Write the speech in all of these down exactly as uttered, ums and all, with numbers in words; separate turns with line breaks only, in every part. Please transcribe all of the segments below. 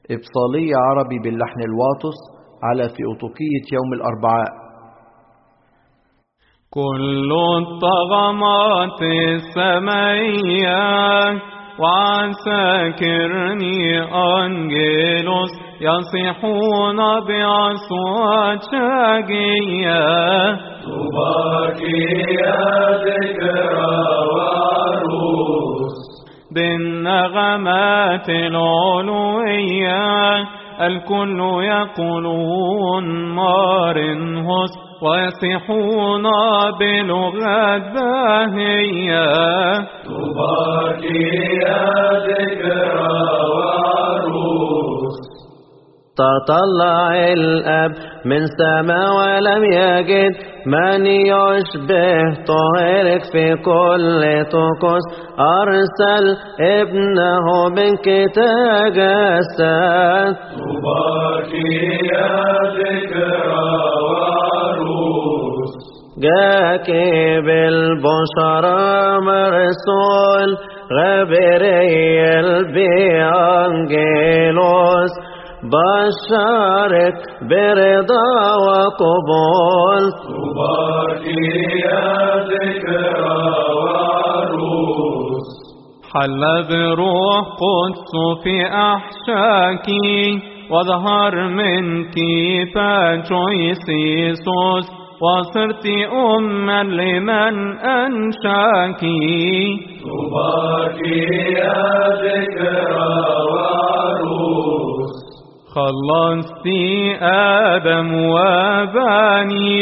إبصالية عربي باللحن الواطس على ثيوطوكية يوم الأربعاء.
كل الطغمات السمائية وعساكرني أنجيلوس يصيحون بأصوات شاقية
تباكي يا ذكرى وعروس
بالنغمات العلوية الكل يقولون مارنهوس ويصيحون بلغات باهية
تباكي يا ذكرى وعروس.
تطلع الأب من سما ولم يجد من يشبه طاهرك في كل طقوس أرسل ابنه منك تجسد
تباكي يا ذكرى وعروس.
جاك بالبشرى مرسول غبريل بأنجيلوس بشارك برضا وقبول
تباكي يا ذكرى وعروس.
حل بروح قدس في أحشاكي وظهر منك باجويسيسوس وصرت أما لمن أنشاكي
تباكي يا ذكرى وعروس.
خلصتي آدم وباني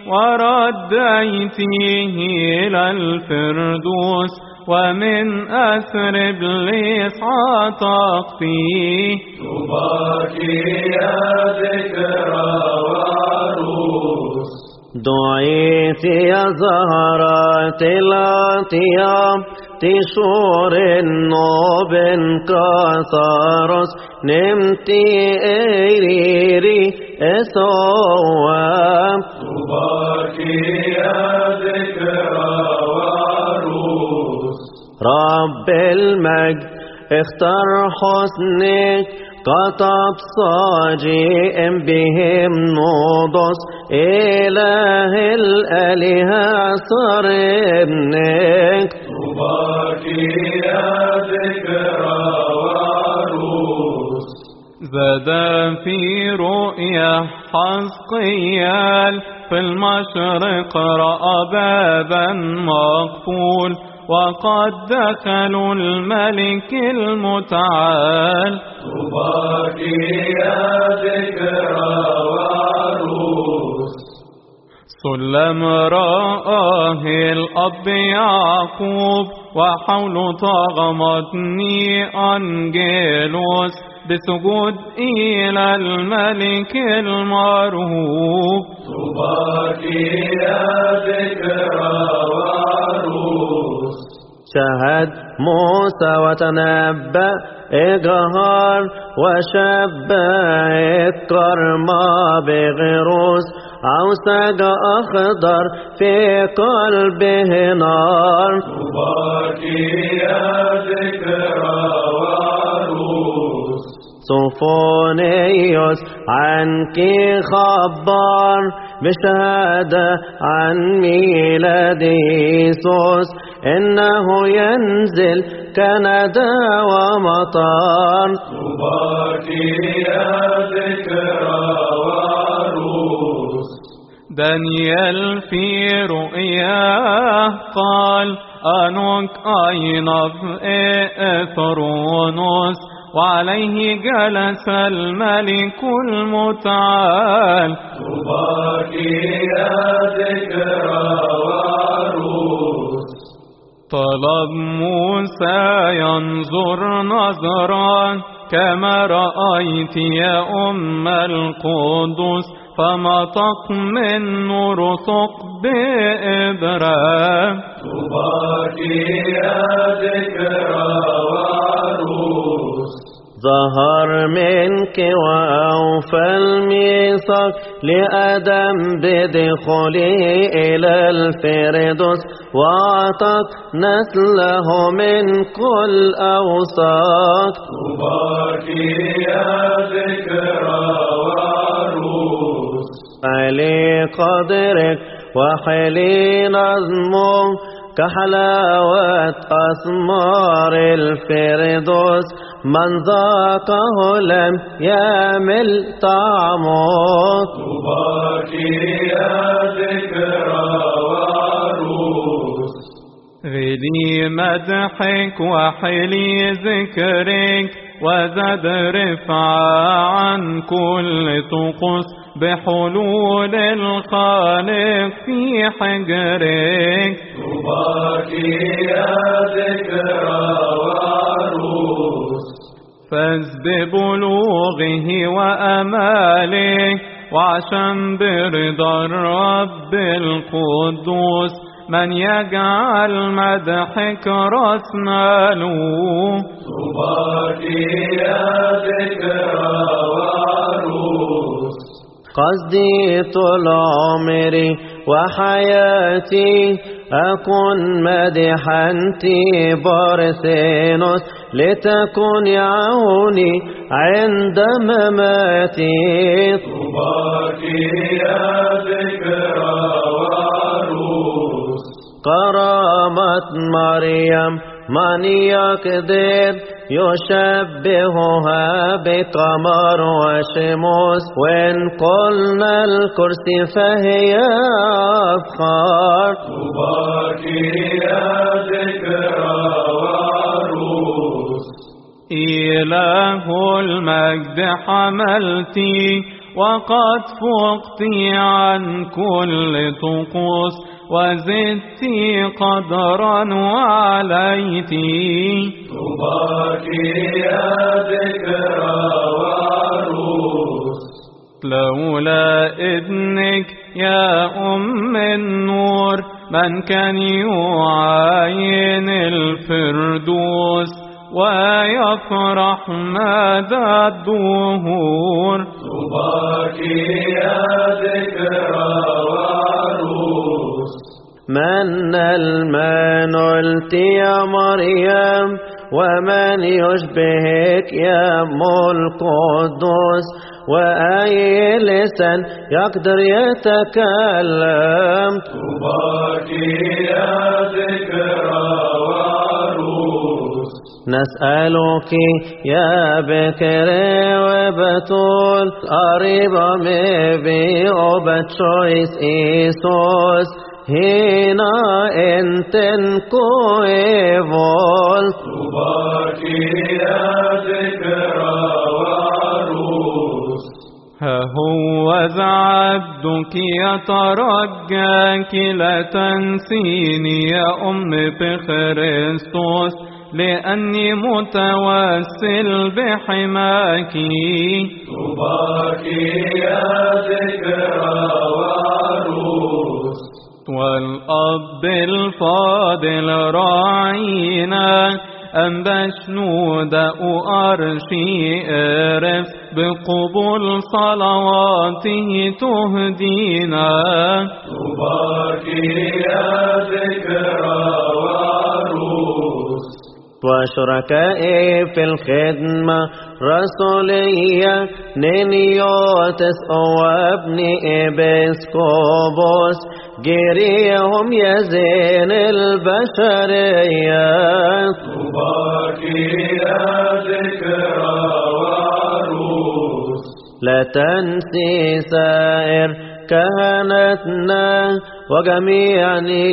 ورديتيه إلى الفردوس ومن أسر إبليس عتقتي
تباكي يا ذكرى وعروس.
دعيت يا زهرة الأطياب تشور النوب كاثارس نمتي إيريري إسواب
تباكي يا ذكرى وعروس.
رب المجد اختار حسنك قطب صاجئ بهم نوضس إله الآلهة صار ابنك
تباكي يا ذكرى وعروس.
زاد في رؤيا حزقيال في المشرق رأى بابا مقفول وقد دخلوا الملك المتعال
تباكي يا ذكرى وعروس.
سلم رآه الأب يعقوب وحول طغمتني أنجيلوس بسجود إلى الملك المرهوب
تباكي يا ذكرى وعروس.
شهد موسى وتنبأ إجهار وشبع الكرمة بغروس عوسج أخضر في قلبه نار
تباكي يا ذكرى وعروس.
صوفونيوس عنك خبر بشهادة عن ميلاد يسوس إنه ينزل كندا ومطار
تباكي يا ذكرى وعروس.
دانيال في رؤياه قال أنوك أينظ إثرونوس وعليه جلس الملك المتعال
تباكي يا ذكرى وعروس.
طلب موسى ينظر نظرا كما رأيت يا أم القدس فمطق من نور ثقب إبرام
تباكي يا ذكرى وعروس.
ظهر منك وأوفى الميثاق لآدم بدخوله إلى الفردوس وأعطاك نسله من كل أوساط
تباكي يا
حاضرك وحلي نظمه كحلاوة أثمار الفردوس من ذاقه لم يمل طعمه
طوباك يا ذكرى وعروس
غلي مدحك وحلي ذكرك وزاد رفعة عن كل طقوس بحلول الخالق في حجرك
طوباك يا ذكرى وعروس
فاز ببلوغه وأماله وعشان برضا الرب القدوس من يجعل مدحك راس ماله
طوباك يا ذكرى وعروس
قصدي طول عمري وحياتي أكون مدحا تبارثينوس لتكون عوني عند مماتي
طوباك يا ذكرى وعروس
كرامة مريم من يقدر يشبهها بقمر وشموس وإن قلنا الكرسي فهي أفخار
طوباك يا ذكرى وعروس
إله المجد حملتي وقد فقتي عن كل طقوس وزدتي قدرا وعليتي
طوباك يا ذكرى وعروس
لولا إذنك يا أم النور من كان يعاين الفردوس ويفرح مدى الدهور
طوباك يا ذكرى وعروس
من المنولت يا مريم ومن يشبهك يا أم القدوس وأي لسان يقدر يتكلم
طوباك يا ذكرى وعروس
نسألك يا بكر وبتول قريبة مبي وبتشويس إيسوس هنا انتن كويفول
طوباك يا ذكرى وعروس
ها هو عبدك يترجاك لا تنسيني يا أم بخريستوس لأني متوسل بحماك
طوباك يا ذكرى وعروس
والأب الفاضل راعينا أم بشنود أرشي إرف بقبول صلواته تهدينا
طوباك يا ذكرى وعروس
وشركائي في الخدمة رسولية نينيوتس وابني إبسكوبوس جريهم يزين البشرية
طوباك يا ذكرى وعروس
لا تنسي سائر كهنتنا وجميع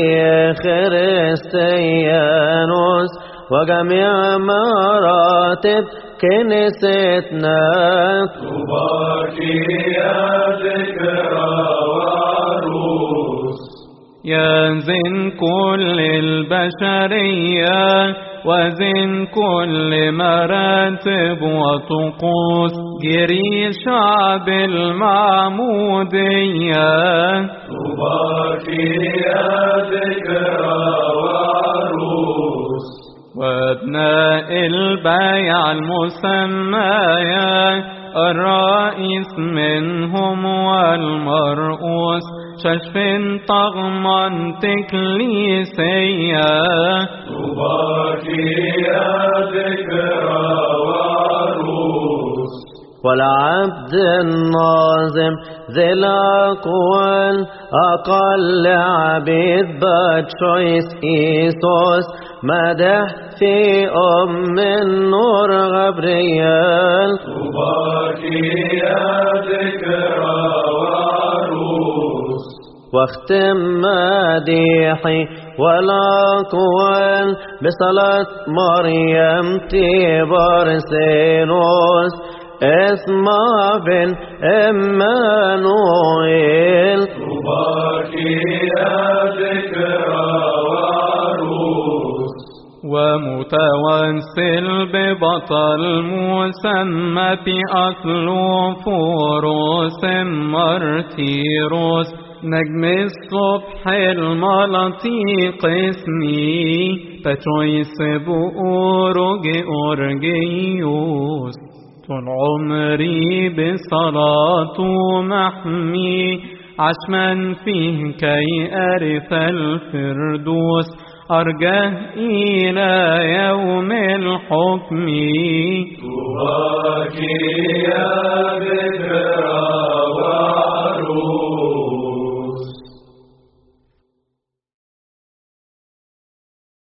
خريستيانوس وجميع مراتب كنيستنا
طوباك يا ذكرى وعروس
يا زين كل البشرية وزين كل مراتب وطقوس جري شعب المعمودية
طوباك يا ذكرى وعروس
وابناء البيع المسمايا الرئيس منهم والمرؤوس ششف طغما تكليسيا
طوباك يا ذكرى وعروس
والعبد الناظم ذي الأقوال أقل عبيد باتشويس إيسوس مدح في أم النور غبريال
طوباك يا ذكرى وعروس
واختم مديحي والأقوال بصلاة مريم تبرسينوس اسمع بن إمانويل
طوباك يا ذكرى وعروس
ومتوسل ببطل مسمى أكلوفوروس مرتيروس نجم الصبح الملطيق اسمي باتشويس بأورج أورجيوس طول عمري بصلاة محمي عشمان فيه كي أرث الفردوس أرجه إلى يوم الحكم
طوباك يا ذكرى